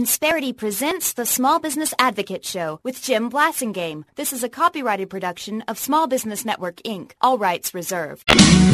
Insperity presents the Small Business Advocate Show with Jim Blasingame. This is a copyrighted production of Small Business Network, Inc. All rights reserved.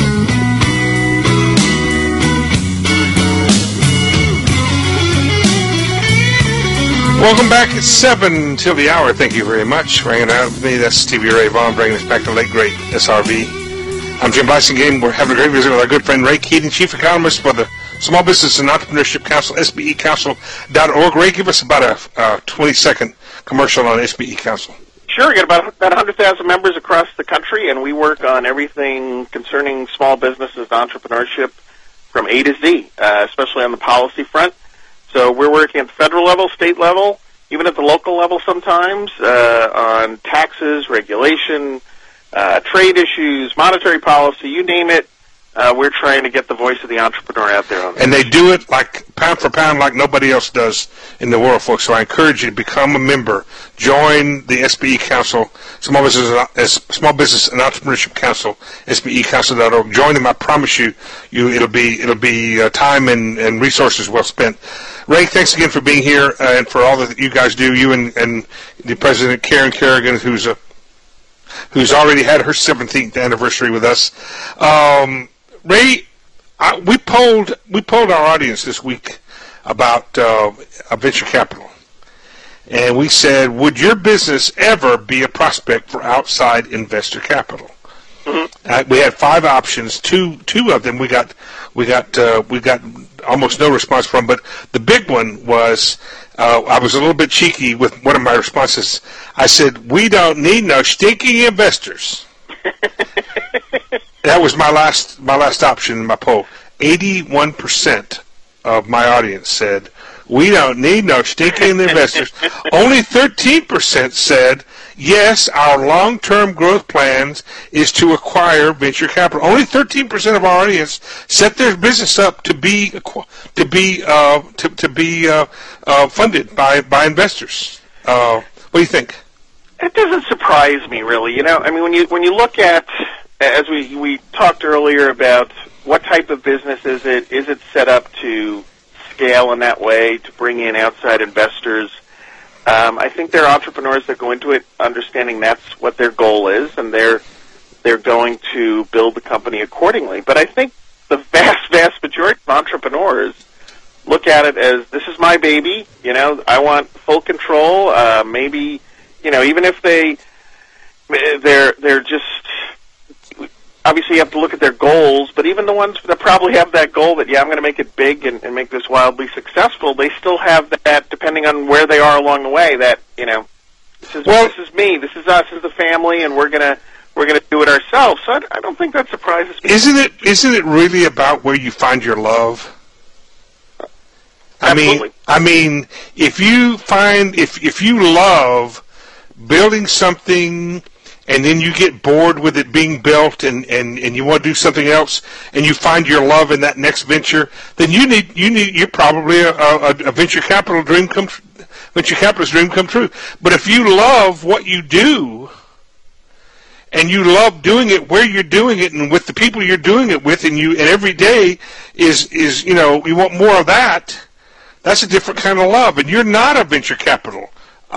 Welcome back. It's 7 till the hour. Thank you very much for hanging out with me. That's Stevie Ray Vaughan bringing us back to late, great SRV. I'm Jim Blasingame. We're having a great visit with our good friend Ray Keating, Chief Economist for the Small Business and Entrepreneurship Council, SBEcouncil.org. Ray, give us about a 20-second commercial on SBE Council. Sure. We've got about 100,000 members across the country, and we work on everything concerning small businesses, entrepreneurship, from A to Z, especially on the policy front. So we're working at the federal level, state level, even at the local level sometimes, on taxes, regulation, trade issues, monetary policy, you name it. We're trying to get the voice of the entrepreneur out there. And they do it like pound for pound like nobody else does in the world, folks. So I encourage you to become a member. Join the SBE Council, Small Business and Entrepreneurship Council, SBEcouncil.org. Join them. I promise you, it'll be time and resources well spent. Ray, thanks again for being here and for all that you guys do. You and the President Karen Kerrigan, who's already had her 17th anniversary with us. Ray, we polled our audience this week about venture capital, and we said, would your business ever be a prospect for outside investor capital? Mm-hmm. We had 5 options. Two of them we got almost no response from, but the big one was I was a little bit cheeky with one of my responses. I said, we don't need no stinking investors. That was my last option in my poll. 81% of my audience said, we don't need no stinking investors. Only 13% said, yes, our long-term growth plans is to acquire venture capital. Only 13% of our audience set their business up to be funded by investors. What do you think? It doesn't surprise me, really. You know, I mean, when you look at, as we talked earlier about what type of business is it set up to scale in that way, to bring in outside investors? I think there are entrepreneurs that go into it understanding that's what their goal is, and they're going to build the company accordingly. But I think the vast majority of entrepreneurs look at it as, this is my baby, you know, I want full control. Maybe, you know, even if they're just, obviously you have to look at their goals, but even the ones that probably have that goal that, yeah, I'm going to make it big and make this wildly successful, they still have that, depending on where they are along the way, that, you know, this is me, this is us as a family, and we're gonna do it ourselves. So I don't think that surprises me. Isn't it really about where you find your love? Absolutely. I mean, if you love building something, and then you get bored with it being built, and you want to do something else, and you find your love in that next venture, then you're probably a venture capitalist dream come true. But if you love what you do, and you love doing it where you're doing it, and with the people you're doing it with, and every day is you know, you want more of that, that's a different kind of love, and you're not a venture capital.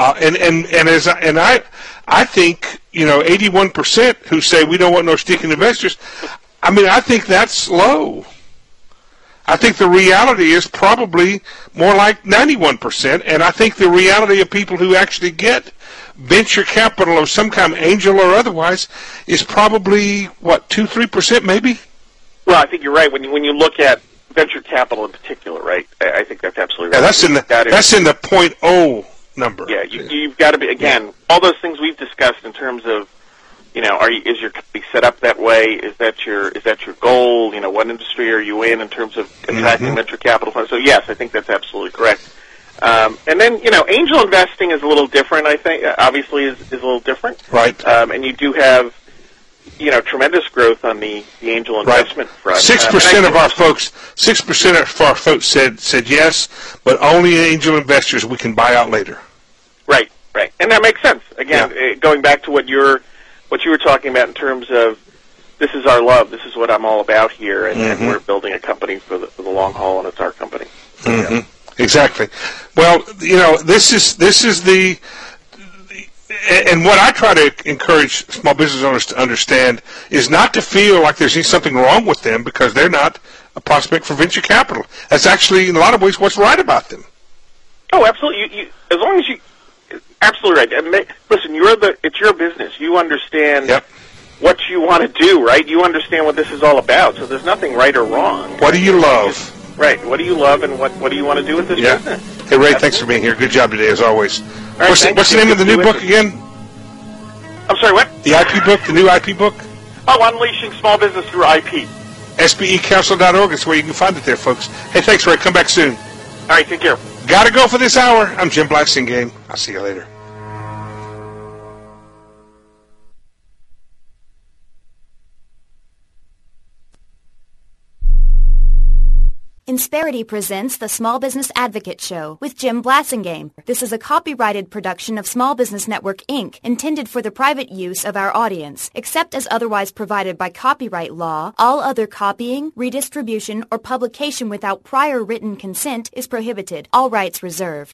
I think, you know, 81% who say we don't want no stinking investors, I mean, I think that's low. I think the reality is probably more like 91%, and I think the reality of people who actually get venture capital of some kind, angel or otherwise, is probably, 2-3% maybe? Well, I think you're right. When you look at venture capital in particular, right, I think that's absolutely right. Yeah, that's in the 0.0 number. Yeah, you've got to be, again, all those things we've discussed in terms of, you know, is your company set up that way? Is that your goal? You know, what industry are you in terms of attracting venture capital funds? So yes, I think that's absolutely correct. And then, you know, angel investing is a little different. I think obviously is a little different. Right. And you do have, you know, tremendous growth on the angel investment front. 6% of our folks said yes, but only angel investors we can buy out later. Right, and that makes sense. Again, going back to what you were talking about in terms of, this is our love, this is what I'm all about here, and we're building a company for the long haul, and it's our company. Mm-hmm. Exactly. Well, this is the, and what I try to encourage small business owners to understand is not to feel like there's something wrong with them because they're not a prospect for venture capital. That's actually, in a lot of ways, what's right about them. Oh, absolutely. As long as you, absolutely right. And listen, it's your business. You understand what you want to do, right? You understand what this is all about. So there's nothing right or wrong. What do you love? Right. What do you love, and what do you want to do with this business? Hey, Ray, thanks for being here. Good job today, as always. Right, what's the name of the new book again? I'm sorry, what? The IP book, the new IP book? Oh, Unleashing Small Business Through IP. SBEcouncil.org is where you can find it there, folks. Hey, thanks, Ray. Come back soon. All right, take care. Gotta go for this hour. I'm Jim Blasingame. I'll see you later. Insperity presents the Small Business Advocate Show with Jim Blasingame. This is a copyrighted production of Small Business Network, Inc., intended for the private use of our audience. Except as otherwise provided by copyright law, all other copying, redistribution, or publication without prior written consent is prohibited. All rights reserved.